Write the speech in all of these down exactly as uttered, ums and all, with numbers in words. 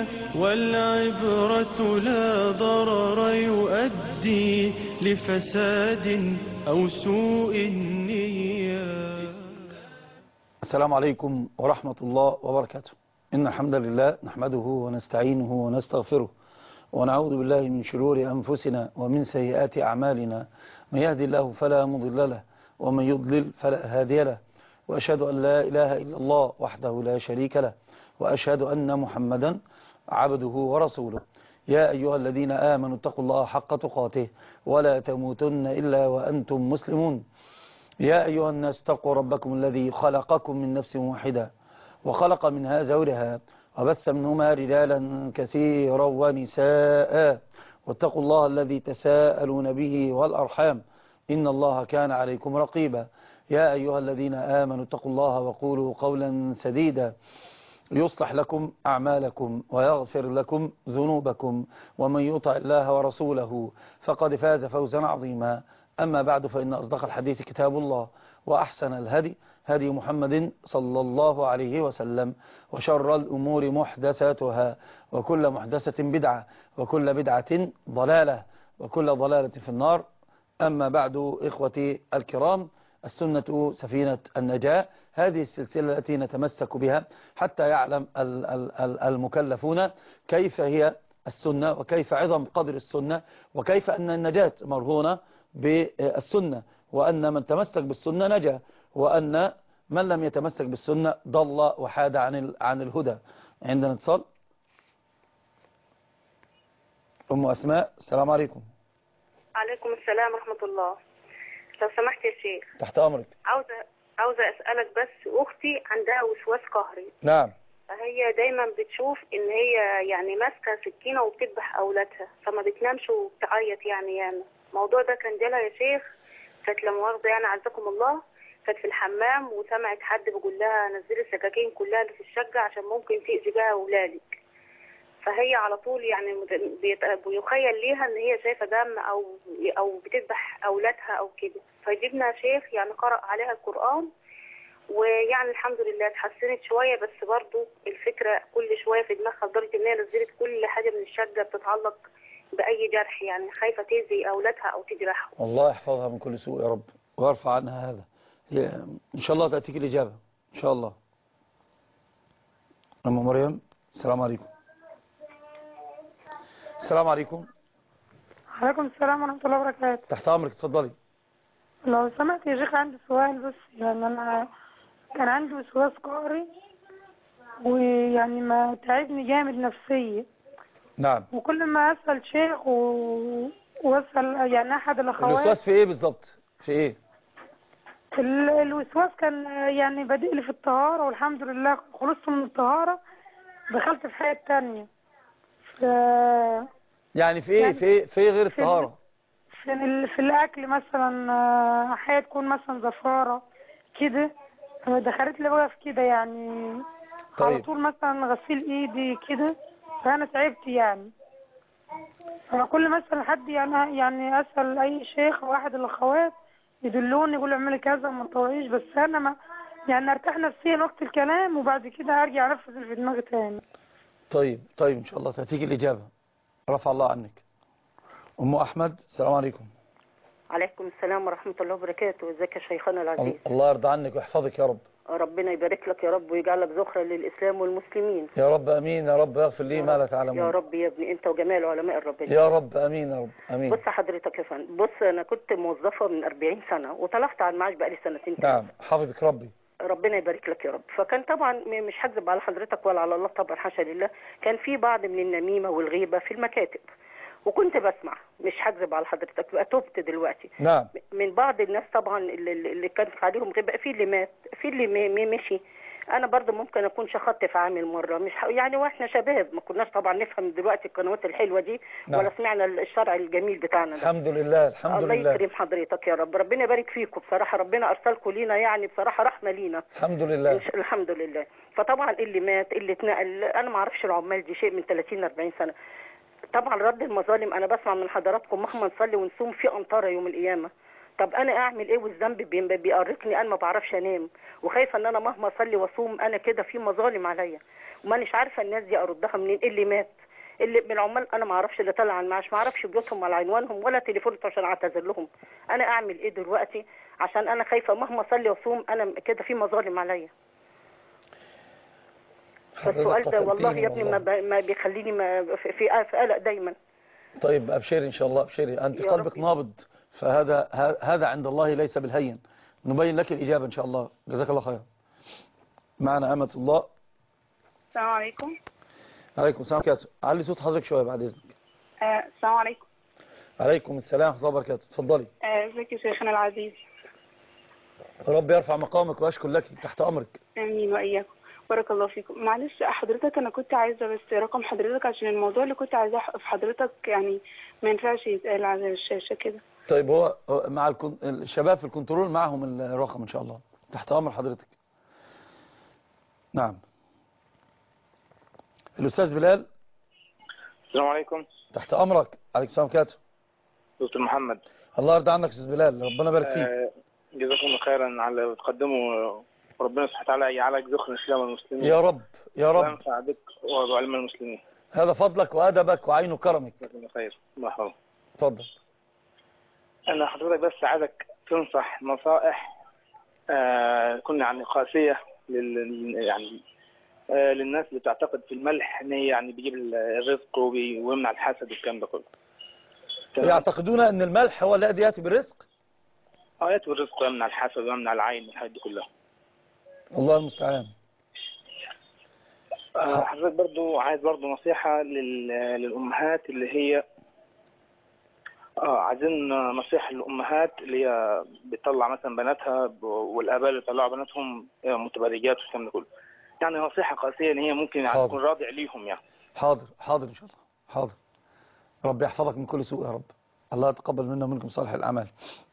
والعبرة لا ضرر يؤدي لفساد أو سوء النية. السلام عليكم ورحمة الله وبركاته. إن الحمد لله نحمده ونستعينه ونستغفره ونعوذ بالله من شرور أنفسنا ومن سيئات أعمالنا، من يهدي الله فلا مضل له ومن يضلل فلا هادي له، وأشهد أن لا إله إلا الله وحده لا شريك له، وأشهد أن محمدا عبده ورسوله. يا أيها الذين آمنوا اتقوا الله حق تقاته ولا تموتن إلا وأنتم مسلمون. يا أيها الناس اتقوا ربكم الذي خلقكم من نفس واحدة وخلق منها زوجها وبث منهما رجالا كثيرا ونساء، واتقوا الله الذي تساءلون به والأرحام إن الله كان عليكم رقيبا. يا أيها الذين آمنوا اتقوا الله وقولوا قولا سديدا يصلح لكم أعمالكم ويغفر لكم ذنوبكم، ومن يطع الله ورسوله فقد فاز فوزا عظيما. أما بعد، فإن أصدق الحديث كتاب الله، وأحسن الهدي هدي محمد صلى الله عليه وسلم، وشر الأمور محدثاتها، وكل محدثة بدعة، وكل بدعة ضلالة، وكل ضلالة في النار. أما بعد، إخوتي الكرام، السنة سفينة النجاة، هذه السلسلة التي نتمسك بها حتى يعلم المكلفون كيف هي السنة، وكيف عظم قدر السنة، وكيف أن النجاة مرهونة بالسنة، وأن من تمسك بالسنة نجا، وأن من لم يتمسك بالسنة ضل وحاد عن عن الهدى. عندنا اتصال. أم أسماء، السلام عليكم. عليكم السلام ورحمة الله. لو سمحت يا شيخ، تحت أمرك. عاوزة عاوزة أسألك، بس أختي عندها وسواس قهري. نعم. هي دايما بتشوف إن هي يعني ماسكة سكينة وبتذبح أولادها، فما بتنامش وبتعيط يعني ياما. الموضوع ده كان جالها يا شيخ، كانت لا مؤاخذة يعني عزكم الله، كانت في الحمام وسمعت حد بيقول لها نزلي السكاكين كلها اللي في الشقة عشان ممكن تأذي بها أولادك. فهي على طول يعني بيخيل ليها ان هي شايفه دم او او بتذبح اولادها او كده. فجبنا شيخ يعني قرأ عليها القرآن، ويعني الحمد لله اتحسنت شويه، بس برضو الفكره كل شويه في دماغها لدرجه ان هي نزلت كل حاجه من الشقه بتتعلق باي جرح، يعني خايفه تاذي اولادها او تجرحهم. الله يحفظها من كل سوء يا رب ويرفع عنها هذا. هي ان شاء الله تأتيك الإجابة ان شاء الله. أم مريم، السلام عليكم. السلام عليكم. عليكم السلام ورحمة الله وبركاته. تحت أمرك، اتفضلي. لو سمحت يا شيخ، عندي سؤال بس. يعني أنا كان عندي وسواس قهري، ويعني ما تعبني جامد نفسيا. نعم. وكل ما أسأل شيخ و... وأسأل يعني أحد الأخوات. الوسواس في إيه بالظبط؟ في إيه؟ ال... الوسواس كان يعني بادئ لي في الطهارة، والحمد لله خلصت من الطهارة، دخلت في حاجة تانية. ف... يعني في ايه يعني في ايه في إيه غير الطهارة؟ في, ال... في الاكل مثلا، حاجه تكون مثلا زفاره كده، دخلت لي بقى في كده يعني. طيب. على طول مثلا غسيل ايدي كده، فانا تعبت يعني. فكل مثلا حد يعني يعني اسال اي شيخ او احد الاخوات يدلوني، يقولوا اعملي كذا ما تطوعيش، بس انا ما يعني ارتاح نفسيا وقت الكلام، وبعد كده ارجع انفذ اللي في دماغي تاني. طيب طيب ان شاء الله تأتيك الإجابة، رفع الله عنك. أم أحمد، السلام عليكم. عليكم السلام ورحمة الله وبركاته. ازيك يا شيخنا العزيز؟ الله يرضى عنك ويحفظك يا رب. ربنا يبارك لك يا رب، ويجعلك ذخرا للإسلام والمسلمين يا رب امين. يا رب يغفر لي ما لا تعلمون. يا رب يا ابني، انت وجميع علماء الربانيين. يا رب امين يا رب امين. بص حضرتك يا فندم، بص انا كنت موظفة من أربعين سنة وطلعت على المعاش بقالي سنتين. نعم، حافظك ربي. ربنا يبارك لك يا رب. فكان طبعا مش هكذب على حضرتك ولا على الله طبعا، حاشا لله، كان في بعض من النميمة والغيبة في المكاتب، وكنت بسمع، مش هكذب على حضرتك، بقى تبت دلوقتي. نعم. من بعض الناس طبعا اللي, اللي كانت عليهم غيبة، في اللي مات، في اللي مشي. انا برضو ممكن اكون شخطت في عامل مره، مش يعني واحنا شباب ما كناش طبعا نفهم دلوقتي القنوات الحلوه دي. نعم. ولا سمعنا الشرع الجميل بتاعنا ده. الحمد لله الحمد الله لله. الله يكرم حضرتك يا رب، ربنا يبارك فيكم بصراحه، ربنا ارسلكم لينا يعني بصراحه رحمه لينا. الحمد لله. الحمد لله. فطبعا اللي مات اللي اتنقل، انا ما اعرفش العمال دي شيء من ثلاثين أربعين سنه. طبعا رد المظالم، انا بسمع من حضراتكم مهما نصلي ونصوم في امطار يوم القيامه. طب انا اعمل ايه والذنب بيأرقني، انا ما بعرفش انام، وخايفه ان انا مهما اصلي واصوم انا كده في مظالم عليا. ومانيش عارفه الناس دي اردها منين. اللي مات اللي من العمال انا ما اعرفش، اللي طلع على المعاش ما اعرفش بيوتهم ولا عنوانهم ولا تليفوناتهم عشان اعتذر لهم. انا اعمل ايه دلوقتي؟ عشان انا خايفه مهما اصلي واصوم انا كده في مظالم عليا. فالسؤال ده والله يا ابني ما, ما بيخليني ما في, في قلق دايما. طيب ابشري ان شاء الله، ابشري، انت قلبك نابض، فهذا هذا عند الله ليس بالهين. نبين لك الاجابه ان شاء الله. جزاك الله خيرا. معنا امة الله. السلام عليكم. عليكم السلام ورحمه الله وبركاته. علي صوت حضرتك شويه بعد اذنك. آه، السلام عليكم. عليكم السلام ورحمه الله وبركاته. اتفضلي. ازيك يا شيخنا العزيز. رب يرفع مقامك واشكر لك، تحت امرك. امين واياكم. بارك الله فيكم. معلش حضرتك انا كنت عايزه بس رقم حضرتك عشان الموضوع اللي كنت عايزاه في حضرتك يعني ما ينفعش يتقال على الشاشه كده. طيب هو مع الكن... الشباب في الكنترول معهم الرقم ان شاء الله. تحت امر حضرتك. نعم. الاستاذ بلال. السلام عليكم. تحت امرك. عليكم السلام وبركاته. دكتور محمد. الله يرضى عنك استاذ بلال، ربنا يبارك فيك. آه جزاكم الله خيرا على اللي بتقدمه، وربنا سبحانه وتعالى يجعلك ذخر الاسلام والمسلمين. يا رب يا رب. وينفع بك وعلم المسلمين. هذا فضلك وادبك وعين كرمك. جزاكم الله خير. الله يحفظك. اتفضل. انا حضرتك بس عايزك تنصح نصائح آه كنا يعني قاسيه لل يعني آه للناس اللي تعتقد في الملح ان هي يعني بيجيب الرزق ويمنع الحسد والكلام ده كله. يعتقدون ان الملح هو الذي ياتي بالرزق؟ اه ياتي بالرزق ويمنع الحسد ويمنع العين والحاجات دي كلها. الله المستعان. آه حضرتك برضو عايز برضو نصيحه للامهات اللي هي اه عايزين نصيحه للامهات اللي هي بتطلع مثلا بناتها والاباء اللي بيطلعوا بناتهم متبرجات والكلام ده كله. يعني نصيحه قاسيه ان هي ممكن يعني تكون راضع ليهم يعني. حاضر حاضر ان شاء الله. حاضر. رب يحفظك من كل سوء يا رب. الله يتقبل منا ومنكم صالح الاعمال.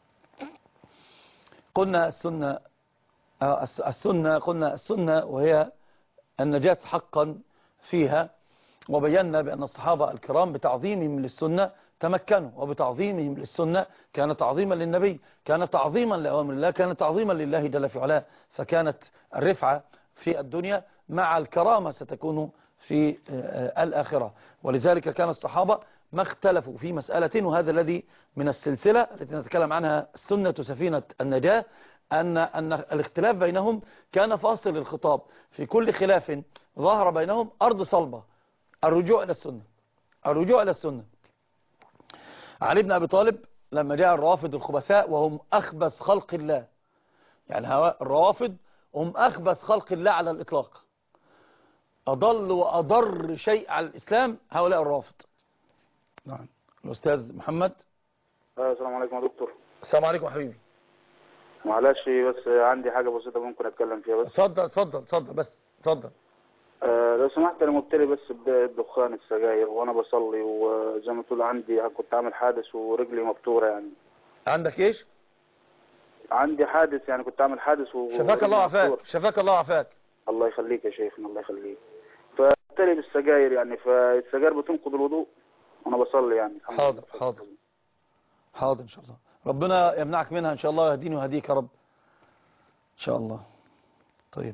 قلنا السنه السنه قلنا السنه وهي النجاة حقا فيها، وبينا بأن الصحابة الكرام بتعظيمهم للسنة تمكنوا، وبتعظيمهم للسنة كان تعظيما للنبي، كان تعظيما لأوامر الله، كان تعظيما لله جل في علاه، فكانت الرفعة في الدنيا مع الكرامة ستكون في الآخرة. ولذلك كان الصحابة ما اختلفوا في مسألة، وهذا الذي من السلسلة التي نتكلم عنها السنة سفينة النجاة، أن أن الاختلاف بينهم كان فاصل الخطاب. في كل خلاف ظهر بينهم أرض صلبة، الرجوع إلى السنة، الرجوع إلى السنة. علي بن أبي طالب لما جاء الروافض الخبثاء وهم أخبث خلق الله، يعني الروافض هم أخبث خلق الله على الإطلاق، أضل وأضر شيء على الإسلام هؤلاء الروافض. نعم. الأستاذ محمد. السلام عليكم يا دكتور. السلام عليكم يا حبيبي. معلش بس عندي حاجة بسيطة ممكن أتكلم فيها بس. اتفضل اتفضل اتفضل بس اتفضل. أه لو سمحت أنا مبتلي بس بدخان السجاير وأنا بصلي، وزي ما تقول عندي كنت عامل حادث ورجلي مبتورة يعني. عندك إيش؟ عندي حادث يعني كنت عامل حادث و شفاك الله وعافاك. شفاك الله وعافاك. الله يخليك يا شيخنا الله يخليك. فبتلي بالسجاير يعني، فالسجاير بتنقض الوضوء وأنا بصلي يعني. حاضر حاضر حاضر إن شاء الله. ربنا يمنعك منها إن شاء الله ويهديني ويهديك يا رب إن شاء الله. طيب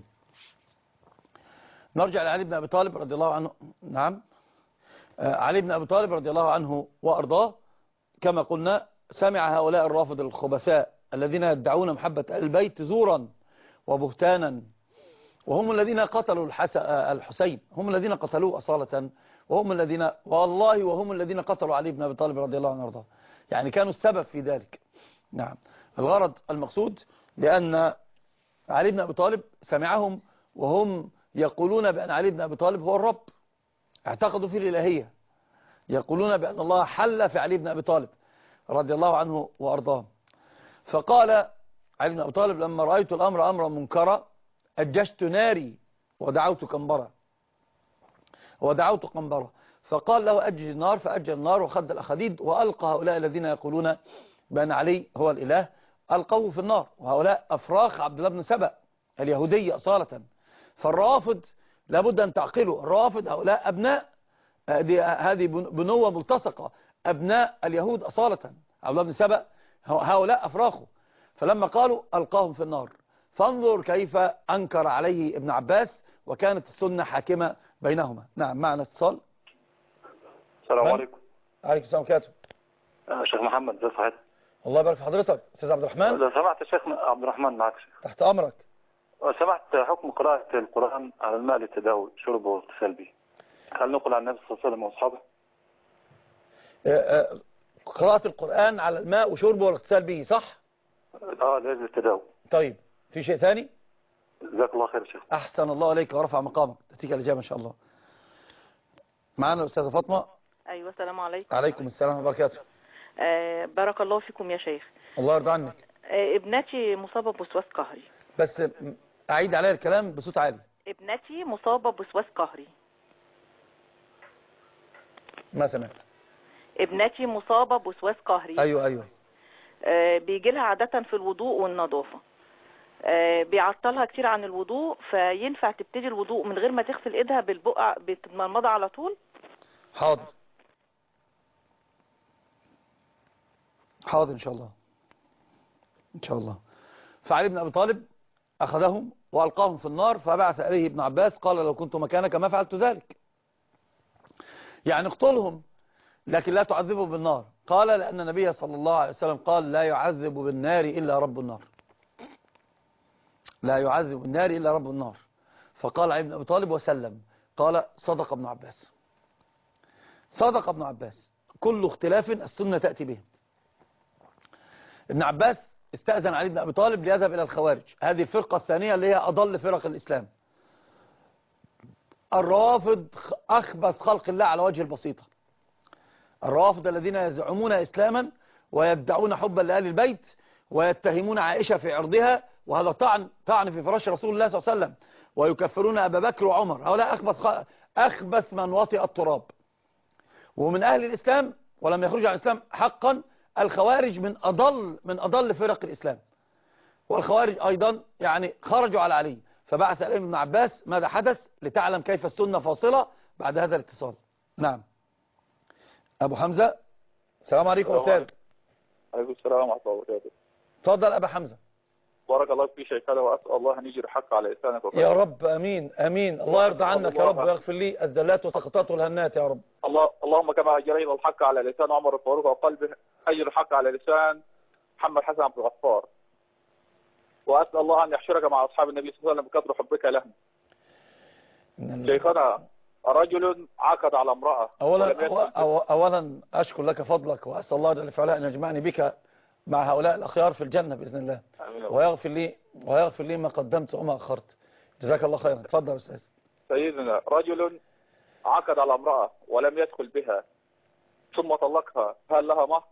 نرجع لعلي بن أبي طالب رضي الله عنه. نعم. آه علي بن أبي طالب رضي الله عنه وأرضاه كما قلنا سمع هؤلاء الرافض الخبثاء الذين يدعون محبة البيت زورا وبهتانا، وهم الذين قتلوا الحسين، هم الذين قتلوه أصالة، وهم الذين والله وهم الذين قتلوا علي بن أبي طالب رضي الله عنه وأرضاه، يعني كانوا السبب في ذلك. نعم. الغرض المقصود لأن علي بن أبي طالب سمعهم وهم يقولون بأن علي بن أبي طالب هو الرب، اعتقدوا في الإلهية، يقولون بأن الله حل في علي بن أبي طالب رضي الله عنه وأرضاه. فقال علي بن أبي طالب لما رأيت الأمر أمرا منكرا أججت ناري ودعوت قنبرة ودعوت قنبرة فقال له أجج النار، فأجج النار وخد الأخديد وألقى هؤلاء الذين يقولون بأن علي هو الإله ألقوه في النار، وهؤلاء أفراخ عبد الله بن سبأ اليهودية أصالة. فالرافض لابد أن تعقلوا، الرافض هؤلاء أبناء، هذه بنوة ملتصقة، أبناء اليهود أصالة. عبد الله بن سبأ هؤلاء أفراخه، فلما قالوا ألقاهم في النار. فانظر كيف أنكر عليه ابن عباس، وكانت السنة حاكمة بينهما. نعم معنا اتصال. السلام عليكم. عليكم السلام وبركاته. شيخ محمد ازي حضرتك؟ الله يبارك في حضرتك. استاذ عبد الرحمن. لو سمحت يا شيخ عبد الرحمن معك. تحت امرك. لو سمحت حكم قراءة القرآن على الماء للتداوي شربه واغتسال به، هل نقل عن النبي صلى الله عليه وسلم واصحابه؟ قراءة القرآن على الماء وشربه والاغتسال به صح؟ اه لازم التداوي. طيب في شيء ثاني؟ جزاك الله خير يا شيخ. احسن الله عليك ورفع مقامك. تأتيك الاجابه ان شاء الله. معنا الاستاذه فاطمه. ايوه السلام عليكم. عليكم السلام وبركاته. آه بارك الله فيكم يا شيخ. الله يرضى عنك. آه ابنتي مصابه بوسواس قهري. بس اعيد عليها الكلام بصوت عالي. ابنتي مصابه بوسواس قهري. ما سمعت. ابنتي مصابه بوسواس قهري. ايوه ايوه. آه بيجي لها عاده في الوضوء والنظافه. آه بيعطلها كتير عن الوضوء، فينفع تبتدي الوضوء من غير ما تغسل ايدها بالبقع بتتمضمض على طول؟ حاضر حاضر ان شاء الله ان شاء الله. فعلي بن ابي طالب اخذهم والقاهم في النار، فبعث اليه ابن عباس قال لو كنت مكانك ما فعلت ذلك، يعني اقتلهم لكن لا تعذبوا بالنار. قال لان النبي صلى الله عليه وسلم قال لا يعذب بالنار الا رب النار، لا يعذب بالنار الا رب النار. فقال علي بن ابي طالب وسلم. قال صدق ابن عباس، صدق ابن عباس، كل اختلاف السنه تاتي به. ابن عباس استأذن علي بن أبي طالب ليذهب إلى الخوارج، هذه الفرقة الثانية اللي هي أضل فرق الإسلام، الروافض أخبث خلق الله على وجه البسيطة، الروافض الذين يزعمون إسلاما ويدعون حبا لآل البيت ويتهمون عائشة في عرضها، وهذا طعن طعن في فراش رسول الله صلى الله عليه وسلم، ويكفرون أبا بكر وعمر، هؤلاء أخبث أخبث من وطئ التراب. ومن أهل الإسلام ولم يخرجوا عن الإسلام حقا الخوارج من أضل من أضل فرق الإسلام، والخوارج أيضا يعني خرجوا على علي. فبعث إليهم ابن عباس ماذا حدث لتعلم كيف السنة فاصلة بعد هذا الاتصال. نعم أبو حمزة. السلام عليكم أستاذ. عليكم السلام ورحمة الله وبركاته. تفضل أبا حمزة. بارك الله في شيخنا، وأسأل الله أن يجري حق على لسانك وقلبك. يا رب أمين أمين. الله يرضى عنك يا رب ويغفر لي الزلات والسقطات والهنات يا رب. الله اللهم كما أجرينا الحق على لسان عمر الفاروق وقلبه أجر الحق على لسان محمد حسن عبد الغفار، وأسأل الله أن يحشرك مع أصحاب النبي صلى الله عليه وسلم بكثر حبك لهم. شيخنا رجل عقد على امرأة. أولا, أولا أشكر لك فضلك، وأسأل الله جل وعلا أن يجمعني بك مع هؤلاء الأخيار في الجنة بإذن الله، ويغفر لي ويغفر لي ما قدمت وما أخرت. جزاك الله خيرا. تفضل يا أستاذ. سيدنا رجل عقد على امرأة ولم يدخل بها ثم طلقها، هل لها مهر؟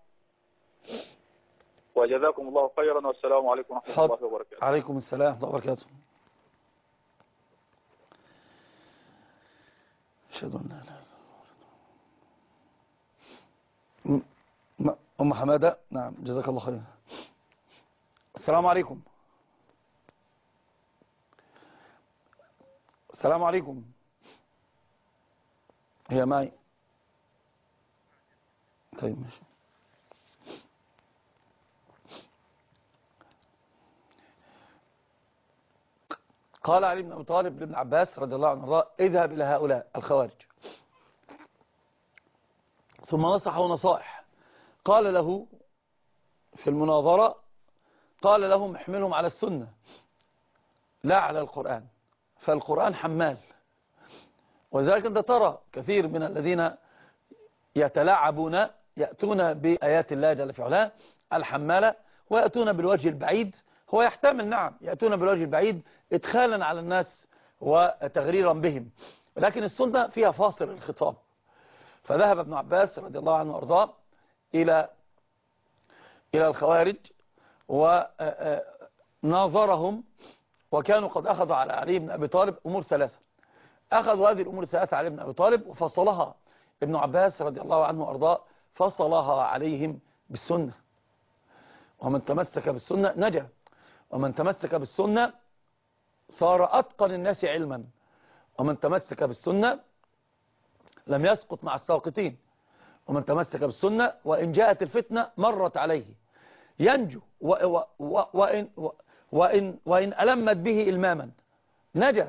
وجزاكم الله خيرا، والسلام عليكم ورحمة الله وبركاته. عليكم السلام ورحمة الله وبركاته. أشهد أن لا إله إلا الله. أم حمادة. نعم جزاك الله خيرا. السلام عليكم. السلام عليكم. هي معي. طيب ماشي. قال علي بن أبي طالب لابن عباس رضي الله عنه اذهب إلى هؤلاء الخوارج، ثم نصحه نصائح. قال له في المناظرة، قال لهم احملهم على السنة لا على القرآن، فالقرآن حمال. وذلك أنت ترى كثير من الذين يتلاعبون يأتون بآيات الله جل في علاه الحمالة، ويأتون بالوجه البعيد. هو يحتمل نعم يأتون بالوجه البعيد إدخالا على الناس وتغريرا بهم، ولكن السنة فيها فاصل الخطاب. فذهب ابن عباس رضي الله عنه وارضاه إلى إلى الخوارج وناظرهم، وكانوا قد أخذوا على علي بن أبي طالب أمور ثلاثة. أخذوا هذه الأمور الثلاثة علي بن أبي طالب وفصلها ابن عباس رضي الله عنه وارضاه، فصلها عليهم بالسنة. ومن تمسك بالسنة نجا، ومن تمسك بالسنة صار أتقن الناس علما، ومن تمسك بالسنة لم يسقط مع الساقطين، ومن تمسك بالسنة وإن جاءت الفتنة مرت عليه ينجو، وإن, وإن, وإن, وإن ألمت به إلماما نجا،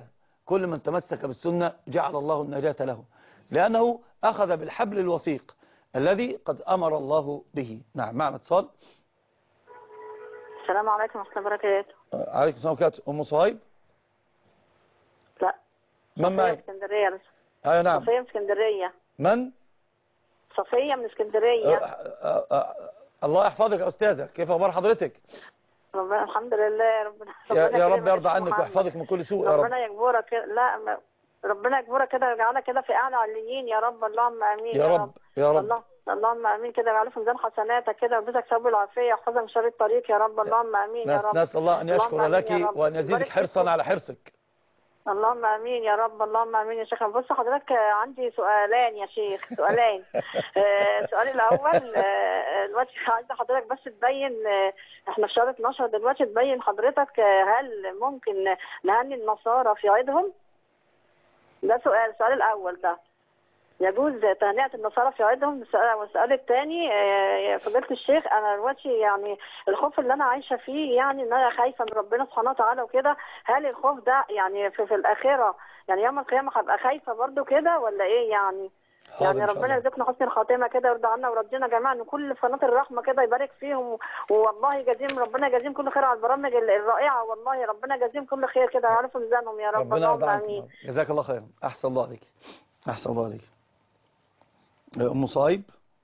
كل من تمسك بالسنة جعل الله النجاة له، لأنه أخذ بالحبل الوثيق الذي قد أمر الله به. نعم، معنا اتصال. السلام عليكم ورحمة الله وبركاته. عليكم السلام وبركاته. أم صهيب؟ لا، من معي؟ اسكندرية. أيوة نعم. صفية من اسكندرية. من؟ صفية من اسكندرية. أه أه أه الله يحفظك يا أستاذة، كيف أخبار حضرتك؟ ربنا الحمد لله. ربنا يا, يا رب يرضى عنك ويحفظك من كل سوء يا رب. ربنا يجبرك. لا، ربنا يجبرك كده ويجعلك كده في أعلى عليين يا رب. اللهم آمين يا رب يا رب. الله اللهم امين كده، يجعله في ميزان حسناتك كده ويلبسك ثوب العافيه ويحفظك من شر الطريق يا رب. اللهم امين يا رب. نسال الله ان يشكر لك وان يزيدك حرصا على حرصك. اللهم امين يا رب. اللهم امين يا شيخ. بص حضرتك، عندي سؤالين يا شيخ، سؤالين. السؤال الاول دلوقتي عايزه حضرتك بس تبين، احنا في شهر اتناشر دلوقتي، تبين حضرتك هل ممكن نهني النصارى في عيدهم؟ ده سؤال. السؤال الاول ده يجوز تهنئة النصارى في عيدهم؟ والسؤال الثاني، فضيلة الشيخ، انا دلوقتي يعني الخوف اللي انا عايشه فيه، يعني ان انا خايفه من ربنا سبحانه وتعالى وكده، هل الخوف ده يعني في, في الاخره، يعني يوم القيامه هبقى خايفه برضو كده ولا ايه يعني؟ يعني ربنا يرزقنا حسن الخاتمه كده، ويرضى عنا ويرضينا جميعا، ان كل قناه الرحمه كده يبارك فيهم، والله يجازيهم، ربنا يجازيهم كل خير على البرامج الرائعه، والله ربنا يجازيهم كل خير كده، يعرفوا ميزانهم يا رب. اللهم امين. جزاك الله خيرا. احسن الله عليك. احسن الله عليك. أم صهيب،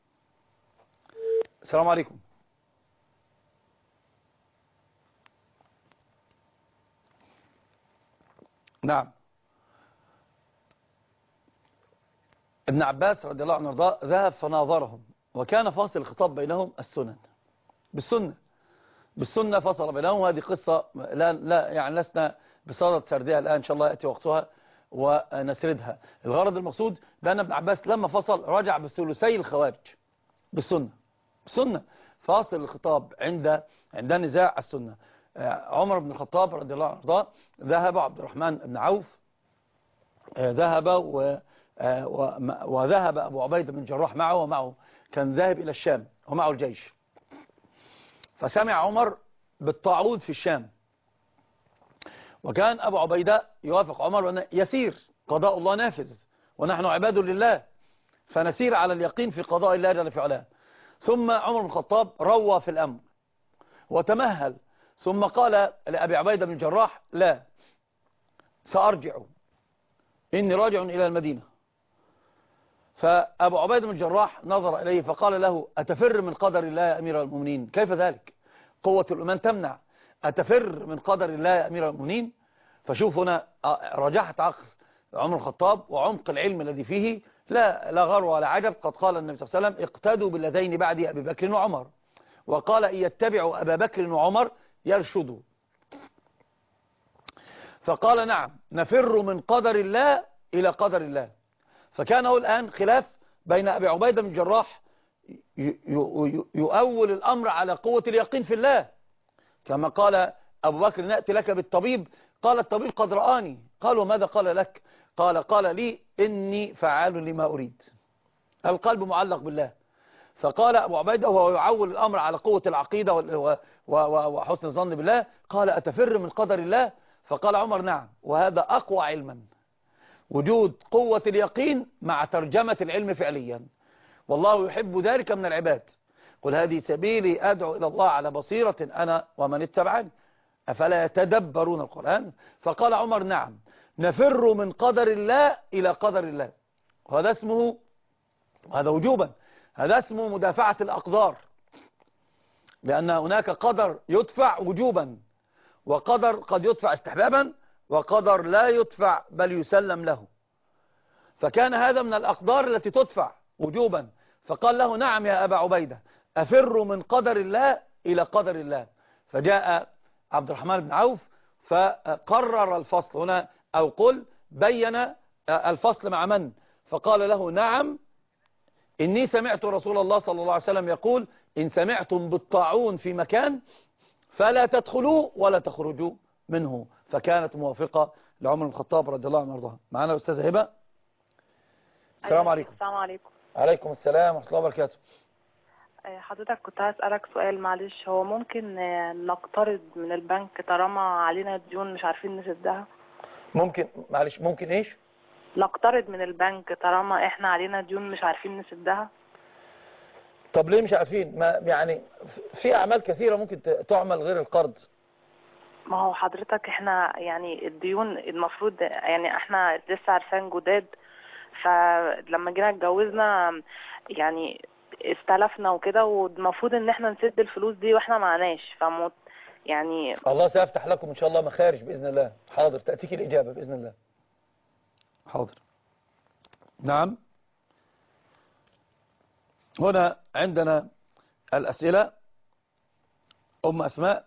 السلام عليكم. نعم. ابن عباس رضي الله عنه وارضاه ذهب فناظرهم، وكان فاصل الخطاب بينهم السنن، بالسنة بالسنة فصل بينهم. وهذه قصة لا, لا يعني لسنا بصدد سردها الآن، إن شاء الله يأتي وقتها ونسردها. الغرض المقصود بأن ابن عباس لما فصل رجع بثلثي الخوارج بالسنة بالسنة فاصل الخطاب عند عند نزاع السنة. عمر بن الخطاب رضي الله عنه ذهب، عبد الرحمن بن عوف ذهب، و وذهب أبو عبيدة بن الجراح معه، ومعه كان ذاهب إلى الشام ومعه الجيش. فسمع عمر بالطاعون في الشام، وكان أبو عبيدة يوافق عمر وأن يسير، قضاء الله نافذ ونحن عباد لله، فنسير على اليقين في قضاء الله جل في علاه. ثم عمر بن الخطاب روى في الأمر وتمهل، ثم قال لأبي عبيدة بن الجراح: لا، سأرجع، إني راجع إلى المدينة. فأبو عبيدة بن الجراح نظر إليه فقال له: أتفر من قدر الله يا أمير المؤمنين؟ كيف ذلك؟ قوة الإيمان تمنع. أتفر من قدر الله يا أمير المؤمنين؟ فشوف هنا رجحت عقل عمر الخطاب وعمق العلم الذي فيه، لا لا غر ولا عجب. قد قال النبي صلى الله عليه وسلم: اقتدوا بالذين بعد أبي بكر وعمر. وقال: إن يتبعوا أبا بكر وعمر يرشدوا. فقال: نعم، نفر من قدر الله إلى قدر الله. فكان هو الآن خلاف بين أبي عبيدة بن الجراح يؤول الأمر على قوة اليقين في الله، كما قال أبو بكر: نأتي لك بالطبيب. قال الطبيب: قد رآني. قالوا: ماذا قال لك؟ قال: قال لي إني فعال لما أريد. القلب معلق بالله. فقال أبو عبيدة وهو يعول الأمر على قوة العقيدة وحسن الظن بالله، قال: أتفر من قدر الله؟ فقال عمر: نعم، وهذا أقوى علما، وجود قوة اليقين مع ترجمة العلم فعليا، والله يحب ذلك من العباد. قل هذه سبيلي أدعو إلى الله على بصيرة أنا ومن اتبعني أفلا يتدبرون القرآن. فقال عمر: نعم، نفر من قدر الله إلى قدر الله. وهذا اسمه، هذا وجوبا، هذا اسمه مدافعة الأقدار، لأن هناك قدر يدفع وجوبا، وقدر قد يدفع استحبابا، وقدر لا يدفع بل يسلم له. فكان هذا من الأقدار التي تدفع وجوبا. فقال له: نعم يا أبا عبيدة، أفر من قدر الله إلى قدر الله. فجاء عبد الرحمن بن عوف فقرر الفصل هنا، أو قل بين الفصل مع من؟ فقال له: نعم، إني سمعت رسول الله صلى الله عليه وسلم يقول: إن سمعتم بالطاعون في مكان فلا تدخلوا ولا تخرجوا منه. فكانت موافقة لعمر بن الخطاب رضي الله عنه وارضاه. معنا الأستاذة هبة. السلام عليكم. السلام عليكم. عليكم السلام ورحمة الله وبركاته. حضرتك كنت هسألك سؤال، معلش. هو ممكن نقترض من البنك طالما علينا ديون مش عارفين نسدها؟ ممكن معلش ممكن ايش؟ نقترض من البنك طالما احنا علينا ديون مش عارفين نسدها. طب ليه مش عارفين؟ ما يعني في اعمال كثيرة ممكن تعمل غير القرض. ما هو حضرتك احنا يعني الديون المفروض يعني احنا لسه عارفين جداد، فلما جينا اتجوزنا يعني استلفنا وكده، والمفروض ان احنا نسد الفلوس دي واحنا معناش، فموت يعني الله سيفتح لكم ان شاء الله مخارج باذن الله. حاضر، تاتيك الاجابه باذن الله. حاضر. نعم. هنا عندنا الاسئله. ام اسماء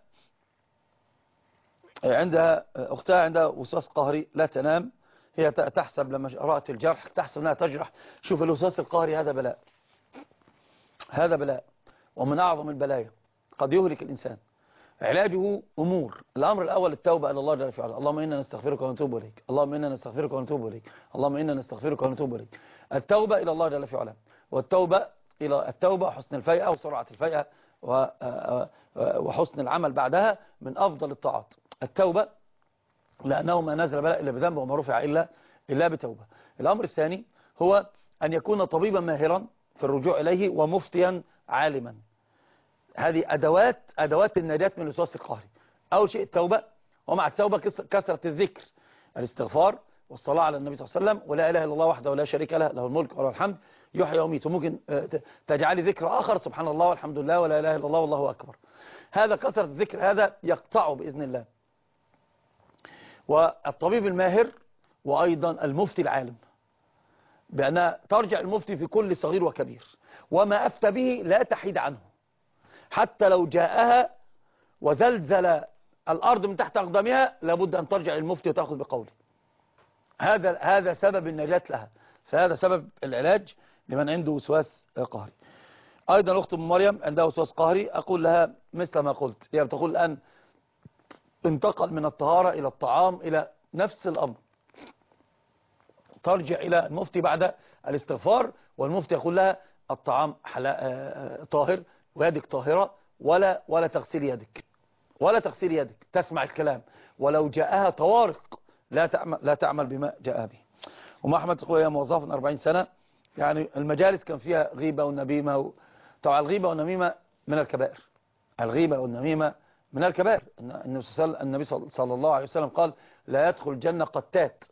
عندها اختها عندها وسواس قهري لا تنام، هي تحسب لما رأت الجرح تحسب انها تجرح. شوف الوسواس القهري هذا بلاء، هذا بلاء ومن اعظم البلايا، قد يهلك الانسان. علاجه امور. الامر الاول التوبه الى الله جل في علاه. اللهم انا نستغفرك ونتوب اليك، اللهم انا نستغفرك ونتوب اليك، اللهم انا نستغفرك ونتوب اليك. التوبه الى الله جل في علاه، والتوبه الى التوبه حسن الفيئه وسرعه الفيئه وحسن العمل بعدها من افضل الطاعات. التوبه لانه ما نزل بلاء الا بذنب وما رفع الا الا بتوبه. الامر الثاني هو ان يكون طبيبا ماهرا في الرجوع اليه ومفتيا عالما. هذه أدوات أدوات النجاة من الوسواس القهري. أول شيء التوبة، ومع التوبة كثرة الذكر، الاستغفار والصلاة على النبي صلى الله عليه وسلم، ولا إله إلا الله وحده ولا شريك له، له الملك وله الحمد يحيي ويميت. وممكن تجعلي ذكر آخر، سبحان الله والحمد لله ولا إله إلا الله والله أكبر. هذا كثرة الذكر هذا يقطعه بإذن الله. والطبيب الماهر وأيضا المفتي العالم، بأن ترجع المفتي في كل صغير وكبير، وما أفتى به لا تحيد عنه، حتى لو جاءها وزلزل الأرض من تحت أقدامها لابد أن ترجع للمفتي وتأخذ بقوله. هذا هذا سبب النجاة لها، فهذا سبب العلاج لمن عنده وسواس قهري. أيضا أخت أم مريم عندها وسواس قهري، أقول لها مثل ما قلت، هي بتقول الآن انتقل من الطهارة إلى الطعام إلى نفس الأمر، ترجع إلى المفتي بعد الاستغفار، والمفتي يقول لها الطعام طاهر ويدك طاهرة، ولا ولا تغسل يدك، ولا تغسل يدك، تسمع الكلام، ولو جاءها طوارق لا تعمل لا تعمل بما جاء به. أم أحمد تقول هي موظفة أربعين سنة، يعني المجالس كان فيها غيبة والنميمة و... طبعا الغيبة والنميمة من الكبائر، الغيبة والنميمة من الكبائر. النبي صلى الله عليه وسلم قال لا يدخل الجنة قتات.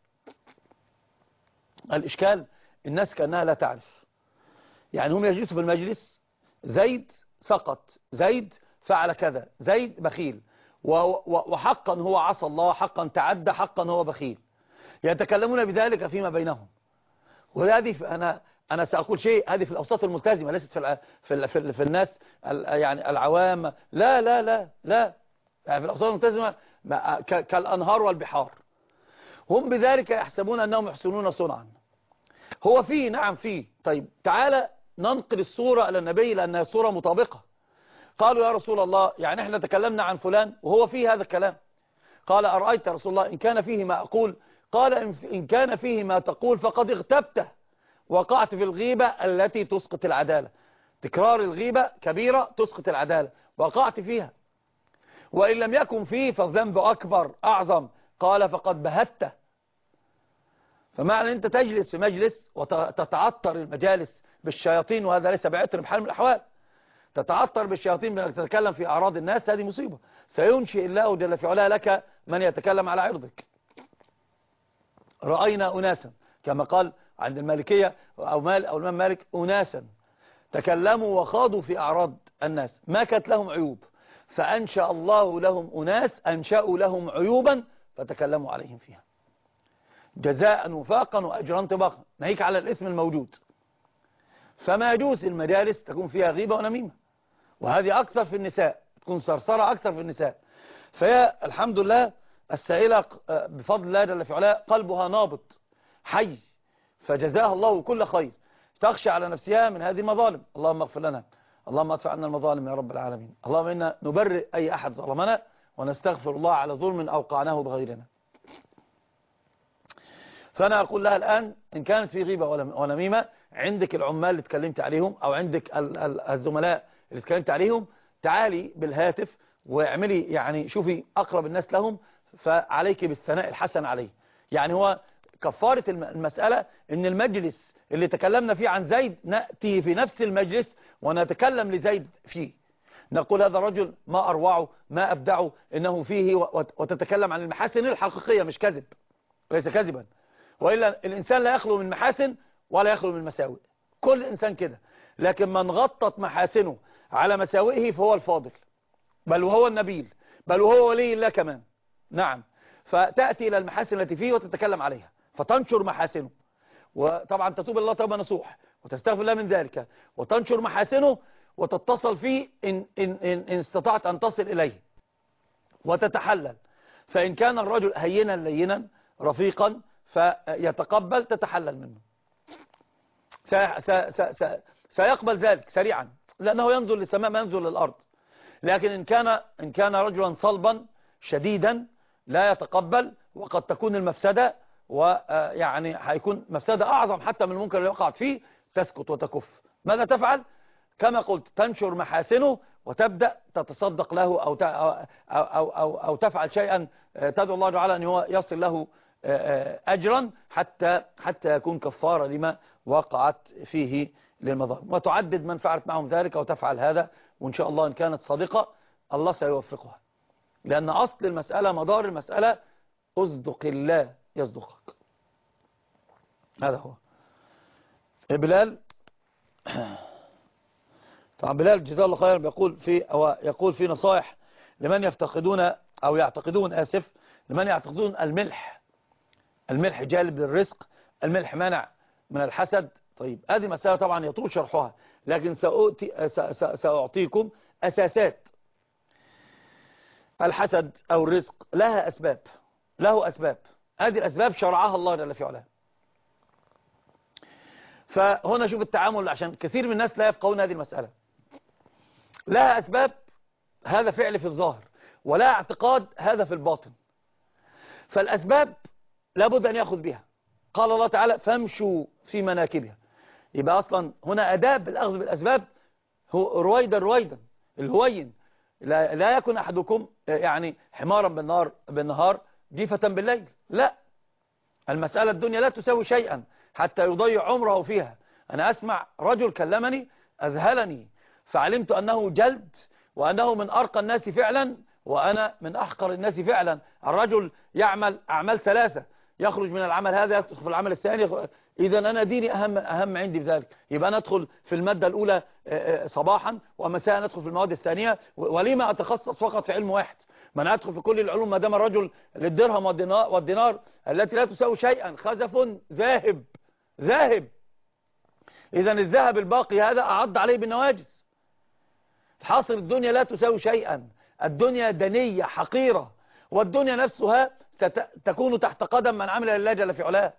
الإشكال الناس كأنها لا تعرف، يعني هم يجلسوا في المجلس، زيد سقط، زيد فعل كذا، زيد بخيل، وحقا هو عصى الله، حقا تعدى، حقا هو بخيل، يتكلمون بذلك فيما بينهم. وهذه أنا أنا سأقول شيء، هذه في الأوساط الملتزمة، ليست في في في, في الناس يعني العوام، لا لا لا لا يعني في الأوساط الملتزمة كالأنهار والبحار، هم بذلك يحسبون أنهم يحسنون صنعا. هو فيه، نعم فيه. طيب تعالى ننقل الصورة إلى النبي لأنها صورة مطابقة. قالوا يا رسول الله يعني احنا تكلمنا عن فلان وهو فيه هذا الكلام. قال أرأيت يا رسول الله إن كان فيه ما أقول؟ قال إن كان فيه ما تقول فقد اغتبته، وقعت في الغيبة التي تسقط العدالة. تكرار الغيبة كبيرة تسقط العدالة، وقعت فيها. وإن لم يكن فيه فالذنب أكبر أعظم. قال فقد بهته. فمعنى أنت تجلس في مجلس وتتعطر المجالس بالشياطين، وهذا ليس بعطر بحال من الأحوال، تتعطر بالشياطين بأنك تتكلم في أعراض الناس، هذه مصيبة. سينشئ الله جل في علاه لك من يتكلم على عرضك. رأينا أناسا كما قال عند المالكية أو مال أو الإمام مالك، أناسا تكلموا وخاضوا في أعراض الناس ما كانت لهم عيوب، فأنشأ الله لهم أناس أنشأوا لهم عيوبا فتكلموا عليهم فيها، جزاء وفاقا وأجرا طباقا، ناهيك على الاسم الموجود. فما يجوز المجالس تكون فيها غيبة ونميمة، وهذه أكثر في النساء، تكون صرصرة أكثر في النساء. فهي الحمد لله السائلة بفضل الله جل في علاه قلبها نابض حي، فجزاها الله كل خير، تخشى على نفسها من هذه المظالم. اللهم اغفر لنا، اللهم ادفع عنا المظالم يا رب العالمين. اللهم إنا نبرئ أي أحد ظلمنا ونستغفر الله على ظلم أوقعناه بغيرنا. فأنا أقول لها الآن إن كانت في غيبة ونميمة، عندك العمال اللي اتكلمت عليهم أو عندك الزملاء اللي اتكلمت عليهم، تعالي بالهاتف واعملي يعني شوفي أقرب الناس لهم، فعليك بالثناء الحسن عليه. يعني هو كفارة المسألة ان المجلس اللي تكلمنا فيه عن زيد نأتي في نفس المجلس ونتكلم لزيد فيه، نقول هذا الرجل ما أروعه ما أبدعه إنه فيه، وتتكلم عن المحاسن الحقيقية مش كذب، ليس كذبا، وإلا الإنسان لا يخلو من محاسن ولا يخلو من مساوئ، كل إنسان كده، لكن من غطت محاسنه على مساوئه فهو الفاضل، بل وهو النبيل، بل وهو ولي الله كمان. نعم، فتأتي إلى المحاسن التي فيه وتتكلم عليها فتنشر محاسنه، وطبعا تتوب الله توبة نصوح وتستغفر الله من ذلك وتنشر محاسنه وتتصل فيه إن, إن, إن, إن استطعت أن تصل إليه وتتحلل. فإن كان الرجل هينا لينا رفيقا فيتقبل تتحلل منه، سي سي سي سيقبل ذلك سريعا لأنه ينزل للسماء ما ينزل للأرض. لكن إن كان, إن كان رجلا صلبا شديدا لا يتقبل وقد تكون المفسدة، ويعني هيكون مفسدة أعظم حتى من المنكر اللي وقعت فيه، تسكت وتكف. ماذا تفعل؟ كما قلت تنشر محاسنه وتبدأ تتصدق له أو, أو, أو, أو, أو تفعل شيئا تدعو الله تعالى أن هو يصل له أجرا حتى, حتى يكون كفارة لما وقعت فيه للمظالم، وتعدد من فعلت معهم ذلك وتفعل هذا، وإن شاء الله إن كانت صادقة الله سيوفقها، لأن أصل المسألة مدار المسألة أصدق الله يصدقك. هذا هو. بلال طبعا بلال جزاه الله خيرا بيقول في أو يقول في نصائح لمن يفتقدون أو يعتقدون آسف لمن يعتقدون الملح الملح جالب للرزق، الملح مانع من الحسد. طيب هذه مسألة طبعا يطول شرحها، لكن سأؤتي سأعطيكم أساسات الحسد أو الرزق، لها أسباب، له أسباب، هذه الأسباب شرعها الله جل في علاه. فهنا شوف التعامل، عشان كثير من الناس لا يفقهون هذه المسألة. لها أسباب، هذا فعل في الظاهر، ولا اعتقاد هذا في الباطن. فالأسباب لابد أن يأخذ بها. قال الله تعالى فامشوا في مناكبها، يبقى أصلا هنا أداب الأخذ بالأسباب، هو رويدا رويدا الهوين، لا, لا يكن أحدكم يعني حمارا بالنهار, بالنهار جيفة بالليل، لا، المسألة الدنيا لا تساوي شيئا حتى يضيع عمره فيها. أنا أسمع رجل كلمني أذهلني، فعلمت أنه جلد وأنه من أرقى الناس فعلا وأنا من أحقر الناس فعلا. الرجل يعمل أعمال ثلاثة، يخرج من العمل هذا يدخل في العمل الثاني، إذا أنا ديني أهم, أهم عندي في ذلك، يبقى أنا أدخل في المادة الأولى صباحا ومساء ندخل في المواد الثانية، ولما أتخصص فقط في علم واحد؟ ما أنا أدخل في كل العلوم ما دام الرجل للدرهم والدينار, والدينار التي لا تساوي شيئا خزف ذاهب ذاهب. إذا الذهب الباقي هذا أعض عليه بالنواجس. حاصل الدنيا لا تساوي شيئا، الدنيا دنية حقيرة، والدنيا نفسها ستكون تحت قدم من عمل لله جل في علاه.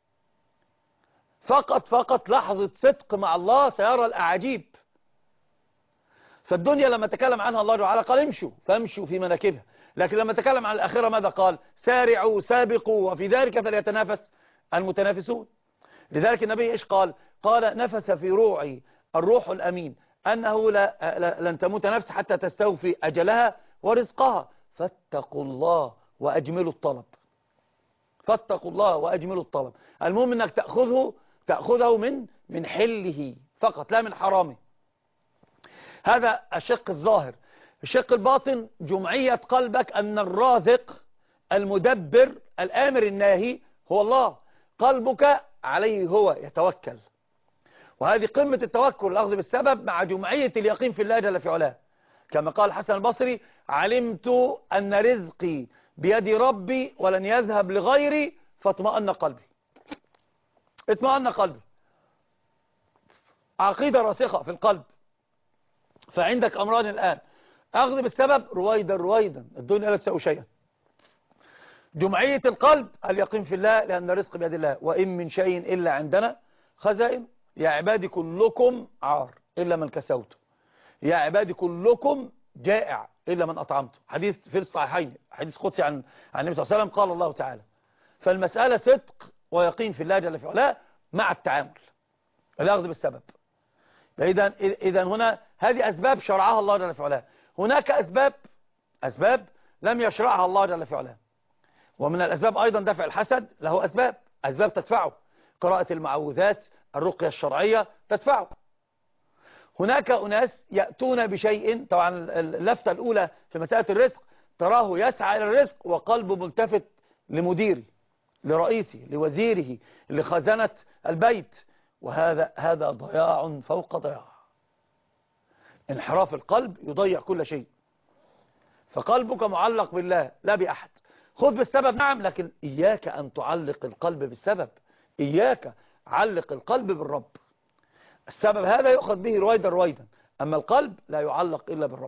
فقط فقط لحظة صدق مع الله سيرى الأعاجيب. فالدنيا لما تكلم عنها الله تعالى قال امشوا فامشوا في مناكبها، لكن لما تكلم عن الآخرة ماذا قال؟ سارعوا سابقوا وفي ذلك فليتنافس المتنافسون. لذلك النبي إيش قال؟ قال نفس في روعي الروح الأمين أنه لا لن تموت نفس حتى تستوفي أجلها ورزقها، فاتقوا الله وأجملوا الطلب. فاتقوا الله وأجملوا الطلب. المهم أنك تأخذه تأخذه من من حله فقط لا من حرامه. هذا الشق الظاهر. الشق الباطن جمعية قلبك أن الرازق المدبر الآمر الناهي هو الله، قلبك عليه هو يتوكل، وهذه قمة التوكل الأخذ بالسبب مع جمعية اليقين في الله جل في علاه. كما قال الحسن البصري علمت أن رزقي بيد ربي ولن يذهب لغيري فاطمأن قلبي. اطمأن قلبي، عقيدة راسخة في القلب. فعندك أمران الآن، أخذ بالسبب رويدا رويدا، الدنيا لا تساوي شيئا. جمعية القلب اليقين في الله لأن الرزق بيد الله، وإن من شيء إلا عندنا خزائن، يا عبادي كلكم عار إلا من كسوته، يا عبادي كلكم جائع إلا من أطعمته. حديث في الصحيحين، حديث قدسي عن عن النبي صلى الله عليه وسلم قال الله تعالى. فالمسألة صدق ويقين في الله جل في علاه مع التعامل، الأخذ بالسبب. إذا إذا هنا هذه أسباب شرعها الله جل في علاه. هناك أسباب أسباب لم يشرعها الله جل في علاه، ومن الأسباب أيضا دفع الحسد له أسباب أسباب تدفعه، قراءة المعوذات، الرقية الشرعية تدفعه. هناك أناس يأتون بشيء، طبعا اللفتة الأولى في مسألة الرزق تراه يسعى إلى الرزق وقلبه ملتفت لمديري، لرئيسي، لوزيره، لخزنة البيت، وهذا هذا ضياع فوق ضياع. انحراف القلب يضيع كل شيء. فقلبك معلق بالله لا بأحد. خذ بالسبب نعم، لكن إياك أن تعلق القلب بالسبب، إياك علق القلب بالرب. السبب هذا يؤخذ به رويدا رويدا، أما القلب لا يعلق إلا بالرب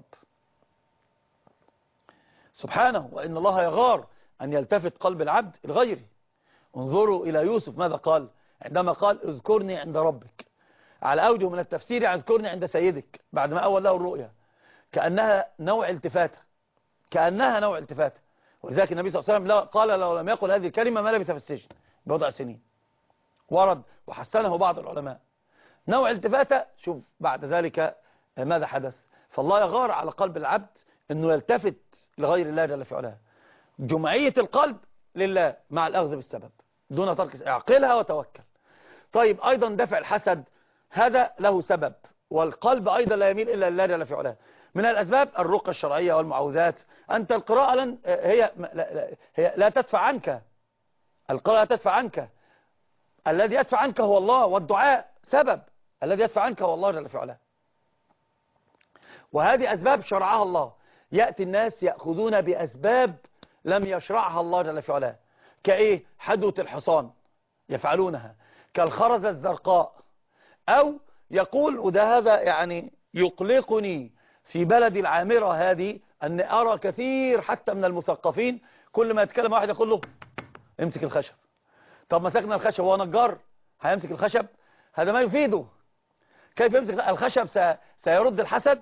سبحانه. وإن الله يغار أن يلتفت قلب العبد الغيري. انظروا إلى يوسف ماذا قال عندما قال اذكرني عند ربك، على أوجه من التفسير اذكرني عند سيدك، بعد ما أول له الرؤيا، كأنها نوع التفاتة، كأنها نوع التفاتة. ولذلك النبي صلى الله عليه وسلم قال لو لم يقل هذه الكلمة ما لبث في السجن بوضع سنين. ورد وحسنه بعض العلماء نوع التفاتة. شوف بعد ذلك ماذا حدث. فالله يغار على قلب العبد أنه يلتفت لغير الله جل في علاه. جمعية القلب لله مع الأخذ بالسبب دون ترك، اعقلها وتوكل. طيب أيضا دفع الحسد هذا له سبب، والقلب أيضا لا يميل إلا لله جل في علاه. من الأسباب الرقى الشرعية والمعوذات. أنت القراءة لن هي لا, هي لا تدفع عنك، القراءة لا تدفع عنك، الذي يدفع عنك هو الله، والدعاء سبب، الذي يدفع عنك هو الله جل في علاه. وهذه أسباب شرعها الله. يأتي الناس يأخذون بأسباب لم يشرعها الله جل في علاه، كإيه؟ حدوة الحصان يفعلونها، كالخرزة الزرقاء، أو يقول، وده هذا يعني يقلقني في بلدي العامرة هذه، أن أرى كثير حتى من المثقفين كل ما يتكلم واحد يقول له امسك الخشب. طب مسكنا الخشب، هو نجار هيمسك الخشب؟ هذا ما يفيده. كيف يمسك الخشب؟ سيرد الحسد،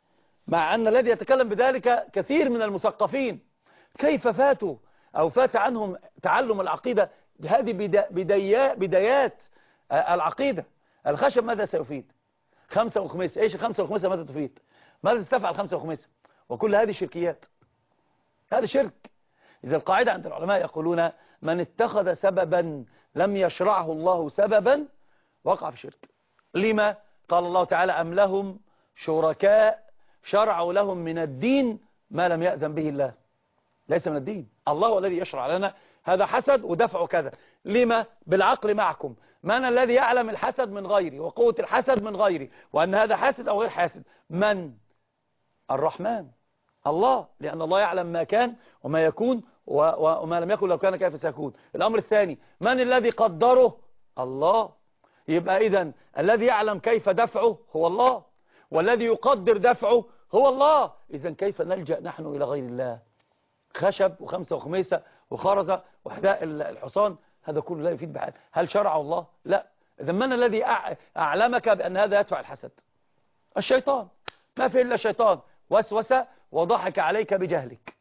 مع أن الذي يتكلم بذلك كثير من المثقفين. كيف فاتوا أو فات عنهم تعلم العقيدة؟ هذه بدايات, بدايات العقيدة. الخشب ماذا سيفيد؟ خمسة وخميسة، ايش خمسة وخميسة ماذا تفيد؟ ماذا تستفعل خمسة وخميسة؟ وكل هذه شركيات، هذا شرك. إذا القاعدة عند العلماء يقولون من اتخذ سببا لم يشرعه الله سببا وقع في شرك. لما؟ قال الله تعالى أم لهم شركاء شرعوا لهم من الدين ما لم يأذن به الله. ليس من الدين، الله هو الذي يشرع لنا. هذا حسد ودفعه كذا. لما؟ بالعقل معكم. من الذي يعلم الحسد من غيري وقوة الحسد من غيري وأن هذا حاسد أو غير حاسد؟ من؟ الرحمن، الله، لأن الله يعلم ما كان وما يكون وما لم يكن لو كان كيف سيكون. الأمر الثاني، من الذي قدره؟ الله. يبقى إذن الذي يعلم كيف دفعه هو الله، والذي يقدر دفعه هو الله. إذن كيف نلجأ نحن إلى غير الله؟ خشب وخمسة وخميسة وخرزة وحداء الحصان، هذا كله لا يفيد بحال. هل شرعه الله؟ لا. إذن من الذي أعلمك بأن هذا يدفع الحسد؟ الشيطان. ما في إلا الشيطان وسوس وضحك عليك بجهلك،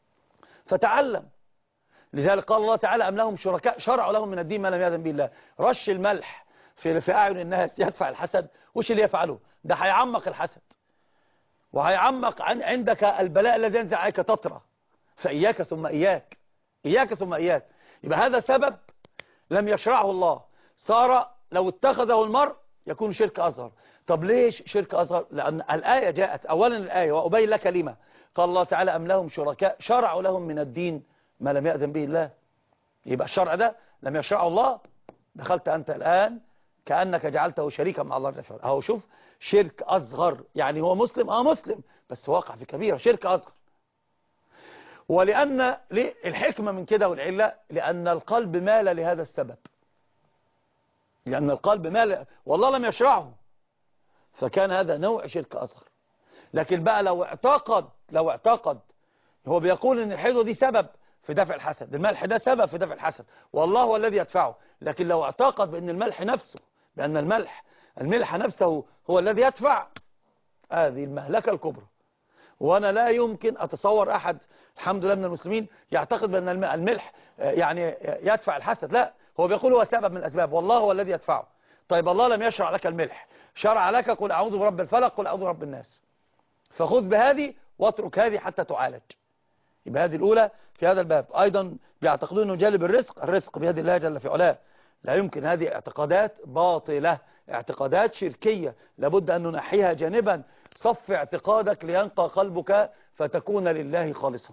فتعلم. لذلك قال الله تعالى أم لهم شركاء شرعوا لهم من الدين ما لم يأذن به الله. رش الملح في في أعين الناس يدفع الحسد؟ وش اللي يفعله؟ ده هيعمق الحسد، وهيعمق عن عندك البلاء الذي ينزل عليك تطرى. فإياك ثم إياك، إياك ثم إياك. يبقى هذا سبب لم يشرعه الله، صار لو اتخذه المرء يكون شرك أصغر. طب ليش شرك أصغر؟ لأن الآية جاءت أولا، الآية وأبين لك لما. قال الله تعالى أم لهم شركاء شرعوا لهم من الدين ما لم يأذن به الله. يبقى الشرع ده لم يشرعه الله، دخلت أنت الآن كأنك جعلته شريكا مع الله جل وعلا. أهو شوف، شرك أصغر. يعني هو مسلم، آه مسلم، بس واقع في كبيرة، شرك أصغر. ولأن الحكمة من كده والعلة لأن القلب مال لهذا السبب، لأن القلب مال والله لم يشرعه، فكان هذا نوع شرك أصغر. لكن بقى لو اعتقد لو اعتقد هو بيقول ان الحيضة دي سبب في دفع الحسد، الملح ده سبب في دفع الحسد والله هو الذي يدفعه، لكن لو اعتقد بأن الملح نفسه بأن الملح الملح نفسه هو الذي يدفع، هذه المهلكة الكبرى. وأنا لا يمكن أتصور أحد الحمد لله من المسلمين يعتقد بأن الملح يعني يدفع الحسد. لا، هو بيقول هو سبب من الأسباب والله هو الذي يدفعه. طيب الله لم يشرع لك الملح، شرع لك قل أعوذ برب الفلق قل أعوذ برب الناس، فخذ بهذه واترك هذه حتى تعالج. يبقى هذه الأولى في هذا الباب. أيضا بيعتقدون أنه جالب الرزق، الرزق بيد الله جل في علاه، لا يمكن. هذه اعتقادات باطلة، اعتقادات شركية، لابد أن ننحيها جانبا. صف اعتقادك لينقى قلبك فتكون لله خالصا.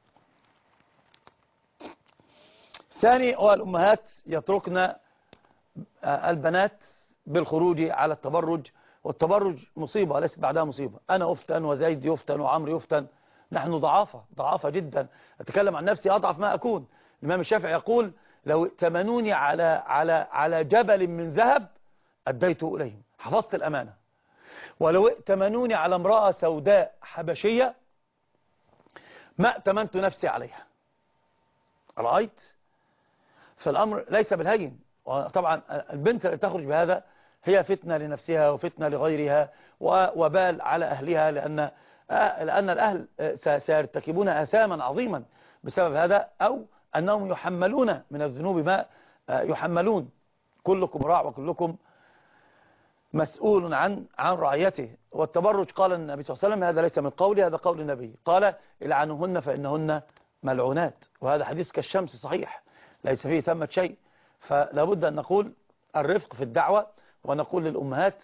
ثاني، هو الأمهات يتركن البنات بالخروج على التبرج، والتبرج مصيبة ليست بعدها مصيبة. أنا أفتن وزيد يفتن وعمر يفتن، نحن ضعافة ضعافة جدا. أتكلم عن نفسي أضعف ما أكون. الإمام الشافعي يقول لو ائتمنوني على على على جبل من ذهب أديته إليهم، حفظت الأمانة. ولو ائتمنوني على امرأة سوداء حبشية ما ائتمنت نفسي عليها. رأيت؟ فالأمر ليس بالهين. وطبعا البنت التي تخرج بهذا هي فتنة لنفسها وفتنة لغيرها ووبال على أهلها، لأن لأن الأهل سيرتكبون آثاما عظيما بسبب هذا، أو أنهم يحملون من الذنوب ما يحملون. كلكم راع وكلكم مسؤول عن عن رعيته. والتبرج قال النبي صلى الله عليه وسلم، هذا ليس من قولي، هذا قول النبي، قال العنوهن فإنهن ملعونات. وهذا حديث كالشمس صحيح ليس فيه ثمة شيء. فلا بد أن نقول الرفق في الدعوة، ونقول للأمهات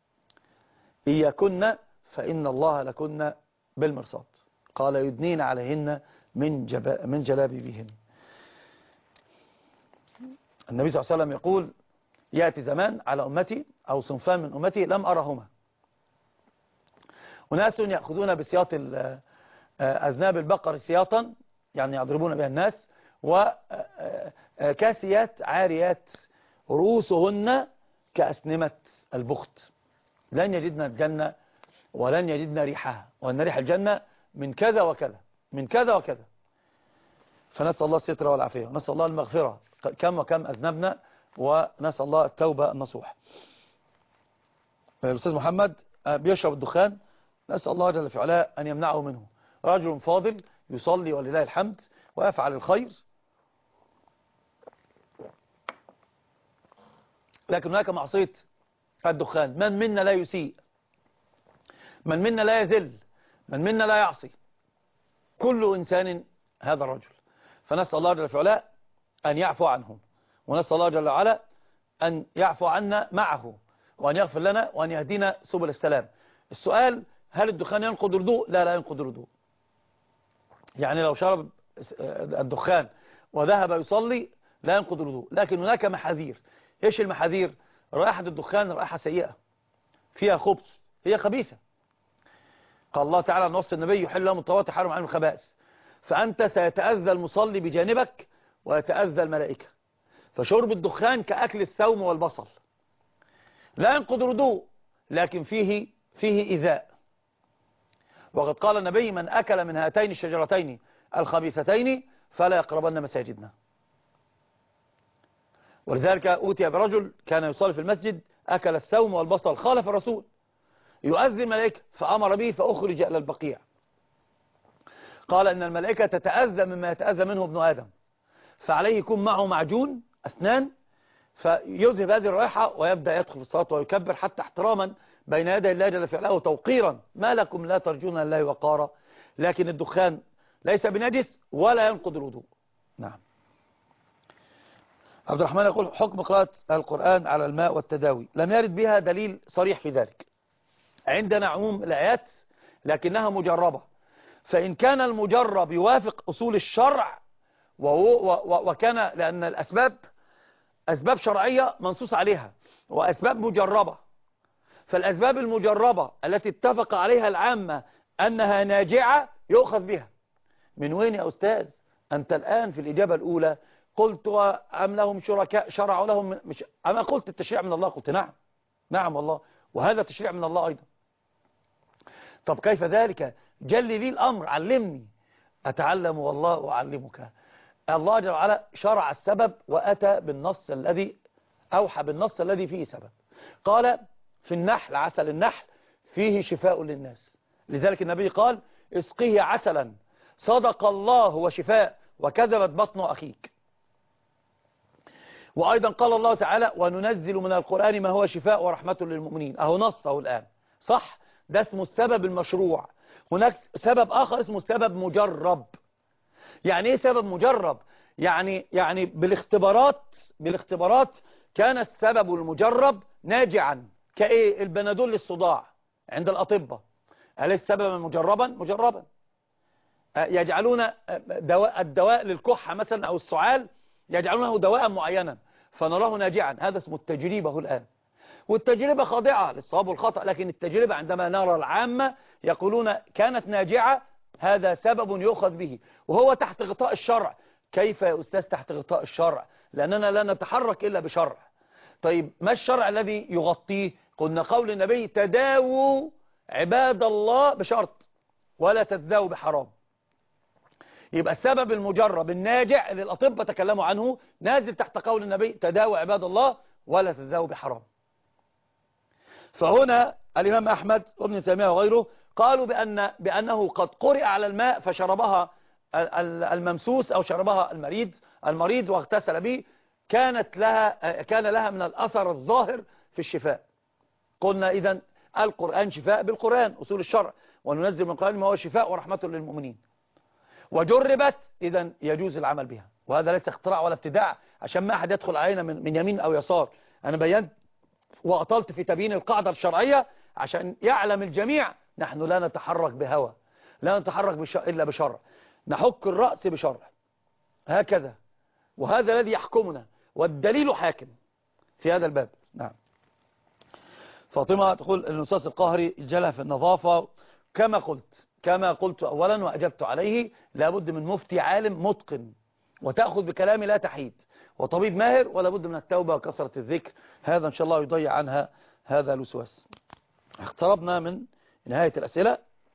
إياكن فإن الله لكن بالمرصاد. قال يدنين عليهن من جب من جلابيبهن. النبي صلى الله عليه وسلم يقول يأتي زمان على أمتي أو صنفان من أمتي لم أرهما، وناس يأخذون بسياط أذناب البقر سياطا، يعني يضربون بها الناس، وكاسيات عاريات رؤوسهن كأسنمة البخت، لن يجدن الجنة ولن يجدن ريحها، وأن ريح الجنة من كذا وكذا من كذا وكذا. فنسأل الله الستر والعافية، ونسأل الله المغفرة كم وكم أذنبنا، ونسأل الله التوبة النصوح. الأستاذ محمد بيشرب الدخان، نسأل الله جل في علاه أن يمنعه منه. رجل فاضل يصلي ولله الحمد ويفعل الخير، لكن هناك معصية الدخان. من منا لا يسيء، من منا لا يذل، من منا لا يعصي، كل إنسان هذا الرجل. فنسأل الله جل في علاه أن يعفو عنهم، ونسأل الله جل وعلا أن يعفو عنا معه، وأن يغفر لنا وأن يهدينا سبل السلام. السؤال، هل الدخان ينقض الوضوء؟ لا لا ينقض الوضوء. يعني لو شرب الدخان وذهب يصلي لا ينقض الوضوء، لكن هناك محاذير. ايش المحاذير؟ رائحة الدخان رائحة سيئة فيها خبث، هي خبيثة. قال الله تعالى عن وصف النبي يحل لهم الطيبات ويحرم عنهم الخبائث. فأنت سيتأذى المصلي بجانبك ويتأذى الملائكة. فشرب الدخان كأكل الثوم والبصل، لا ينقض الوضوء لكن فيه فيه إيذاء. وقد قال النبي من أكل من هاتين الشجرتين الخبيثتين فلا يقربن مساجدنا. ولذلك أوتي برجل كان يصلي في المسجد أكل الثوم والبصل، خالف الرسول، يؤذي الملائكة، فأمر به فأخرج إلى البقيع. قال إن الملائكة تتأذى مما يتأذى منه ابن آدم، فعليه يكون معه معجون أسنان فيذهب هذه الرائحة، ويبدأ يدخل في الصلاة ويكبر حتى احتراما بين يدي الله جل في علاه وتوقيرا. ما لكم لا ترجون الله وقارا. لكن الدخان ليس بنجس ولا ينقض الوضوء. نعم. عبد الرحمن يقول حكم قراءة القرآن على الماء والتداوي، لم يرد بها دليل صريح في ذلك. عندنا عموم الآيات لكنها مجربة، فإن كان المجرب يوافق أصول الشرع وكان، لأن الأسباب أسباب شرعية منصوص عليها وأسباب مجربة، فالأسباب المجربة التي اتفق عليها العامة أنها ناجعة يؤخذ بها. من وين يا أستاذ؟ أنت الآن في الإجابة الأولى قلت أم لهم شركاء شرعوا لهم، مش أما قلت التشريع من الله؟ قلت نعم نعم والله، وهذا تشريع من الله أيضا. طب كيف ذلك؟ جل لي الأمر، علمني أتعلم والله وأعلمك. الله جل وعلا شرع السبب وأتى بالنص الذي أوحى بالنص الذي فيه سبب. قال في النحل، عسل النحل فيه شفاء للناس، لذلك النبي قال اسقيه عسلا صدق الله وشفاء وكذبت بطن أخيك. وأيضا قال الله تعالى وننزل من القرآن ما هو شفاء ورحمة للمؤمنين. أهو نصه الآن صح، ده اسمه السبب المشروع. هناك سبب آخر اسمه السبب مجرب، يعني ايه سبب مجرب؟ يعني يعني بالاختبارات بالاختبارات كان السبب المجرب ناجعا. كايه؟ البنادول للصداع عند الاطباء، هل السبب مجربا؟ مجربا. يجعلون دواء الدواء للكحة مثلا او السعال يجعلونه دواء معينا فنراه ناجعا، هذا اسمه التجربة الآن. والتجربة خاضعة للصواب والخطأ، لكن التجربة عندما نرى العامة يقولون كانت ناجعة، هذا سبب يؤخذ به وهو تحت غطاء الشرع. كيف يا أستاذ تحت غطاء الشرع؟ لأننا لا نتحرك إلا بشرع. طيب ما الشرع الذي يغطيه؟ قلنا قول النبي تداووا عباد الله بشرط ولا تتداووا بحرام. يبقى السبب المجرب الناجع اللي الأطباء تكلموا عنه نازل تحت قول النبي تداووا عباد الله ولا تتداووا بحرام. فهنا الإمام أحمد وابن تيمية وغيره قالوا بأن بأنه قد قرئ على الماء فشربها الممسوس أو شربها المريض المريض واغتسل به، كانت لها كان لها من الأثر الظاهر في الشفاء. قلنا إذن القرآن شفاء بالقرآن، أصول الشرع، وننزل من القرآن ما هو شفاء ورحمة للمؤمنين. وجربت إذن يجوز العمل بها، وهذا ليس اختراع ولا ابتداع عشان ما أحد يدخل علينا من, من يمين أو يسار. أنا بينت وأطلت في تبيين القاعدة الشرعية عشان يعلم الجميع نحن لا نتحرك بهوى، لا نتحرك بش... إلا بشرع، نحك الرأس بشرع هكذا، وهذا الذي يحكمنا والدليل حاكم في هذا الباب. نعم. فاطمة تقول النصاص القهري جلها في النظافة. كما قلت كما قلت أولا وأجبت عليه، لابد من مفتي عالم متقن وتأخذ بكلامي لا تحيد، وطبيب ماهر، ولا بد من التوبة وكثرة الذكر. هذا إن شاء الله يضيع عنها هذا الوسواس. اقتربنا من نهاية الأسئلة.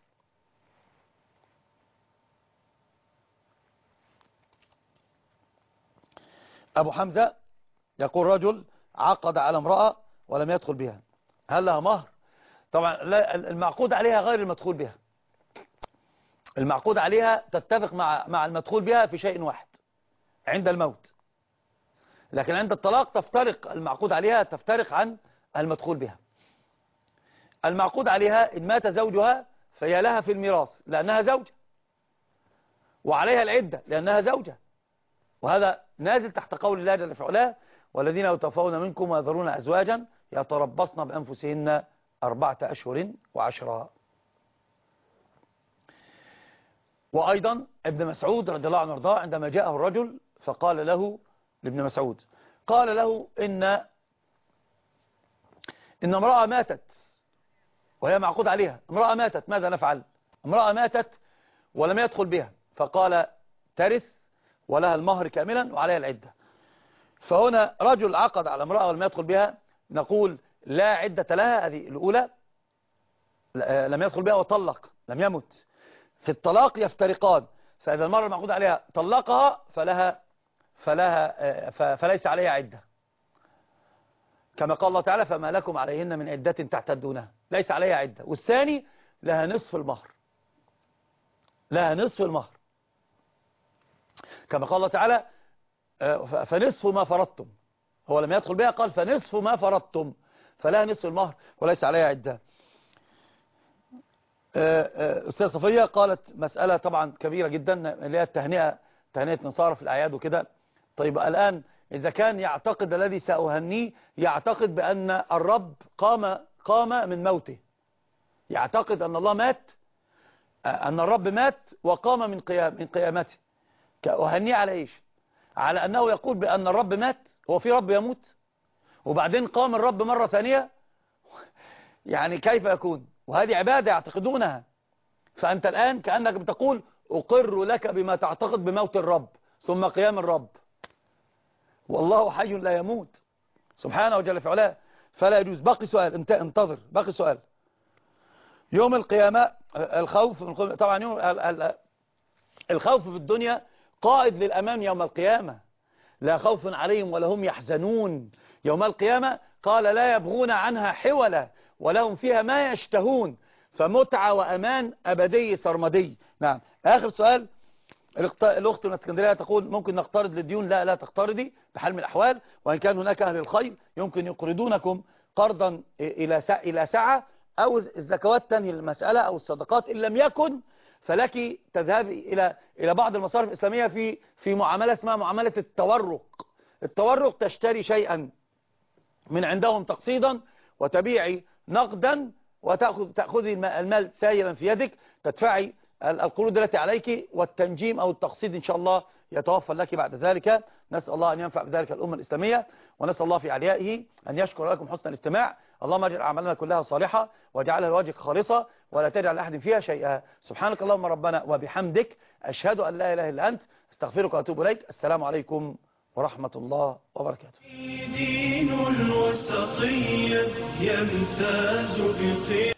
أبو حمزة يقول رجل عقد على امرأة ولم يدخل بها، هل لها مهر؟ طبعا لا، المعقود عليها غير المدخول بها. المعقود عليها تتفق مع مع المدخول بها في شيء واحد عند الموت، لكن عند الطلاق تفترق المعقود عليها تفترق عن المدخول بها. المعقود عليها إن مات زوجها فهي لها في الميراث لأنها زوجة، وعليها العدة لأنها زوجة، وهذا نازل تحت قول الله جل في علاه والذين يتوفون منكم ويذرون أزواجا يتربصن بأنفسهن أربعة أشهر وعشرا. وأيضا ابن مسعود رضي الله عنه وارضاه عندما جاءه الرجل فقال له لابن مسعود قال له إن إن امرأة ماتت وهي معقود عليها، امرأة ماتت ماذا نفعل؟ امرأة ماتت ولم يدخل بها، فقال ترث ولها المهر كاملا وعليها العدة. فهنا رجل عقد على امرأة ولم يدخل بها، نقول لا عدة لها، هذه الأولى، لم يدخل بها وطلق لم يمت. في الطلاق يفترقان، فإذا المرأة المعقود عليها طلقها فلها فلها فليس عليها عدة، كما قال الله تعالى فما لكم عليهن من عدة تعتدونها، ليس عليها عدة. والثاني لها نصف المهر، لها نصف المهر كما قال الله تعالى فنصف ما فرضتم، هو لم يدخل بها قال فنصف ما فرضتم، فلها نصف المهر وليس عليها عدة. أستاذ صفية قالت مسألة طبعا كبيرة جدا اللي هي التهنئة، تهنئة نصارى في الأعياد وكده. طيب الآن إذا كان يعتقد الذي سأهنيه يعتقد بأن الرب قام قام من موته، يعتقد أن الله مات، أن الرب مات وقام من قيام من قيامته، أهنيه على إيش؟ على أنه يقول بأن الرب مات، هو في رب يموت وبعدين قام الرب مرة ثانية؟ يعني كيف يكون؟ وهذه عبادة يعتقدونها. فأنت الآن كأنك بتقول أقر لك بما تعتقد بموت الرب ثم قيام الرب، والله حي لا يموت سبحانه وجل في علاه، فلا يجوز. باقي سؤال، انت انتظر، باقي سؤال. يوم القيامة الخوف، طبعا يوم الخوف في الدنيا قائد للأمام يوم القيامة، لا خوف عليهم ولا هم يحزنون. يوم القيامة قال لا يبغون عنها حولا ولهم فيها ما يشتهون، فمتعة وأمان أبدي سرمدي. نعم. آخر سؤال، الأخت من اسكندرية تقول ممكن نقترض للديون؟ لا لا تقترضي بحال من الأحوال، وإن كان هناك أهل الخير يمكن يقرضونكم قرضا إلى إلى ساعة، أو الزكوات تنهي المسألة أو الصدقات، إن لم يكن فلك تذهبي إلى إلى بعض المصارف الإسلامية في في معاملة اسمها معاملة التورق. التورق تشتري شيئا من عندهم تقسيطا وتبيعي نقدا وتأخذ تأخذي المال سائلا في يدك، تدفعي القروض التي عليك، والتنجيم أو التقسيط إن شاء الله يتوفر لك بعد ذلك. نسأل الله أن ينفع بذلك الأمة الإسلامية، ونسأل الله في عليائه أن يشكر لكم حسن الاستماع. اللهم اجعل أعمالنا كلها صالحة واجعلها لوجهك خالصة ولا تجعل لأحد فيها شيئا. سبحانك اللهم ربنا وبحمدك، أشهد أن لا إله إلا أنت، استغفرك وأتوب إليك. السلام عليكم ورحمة الله وبركاته. دين الوسطية يمتاز بقيم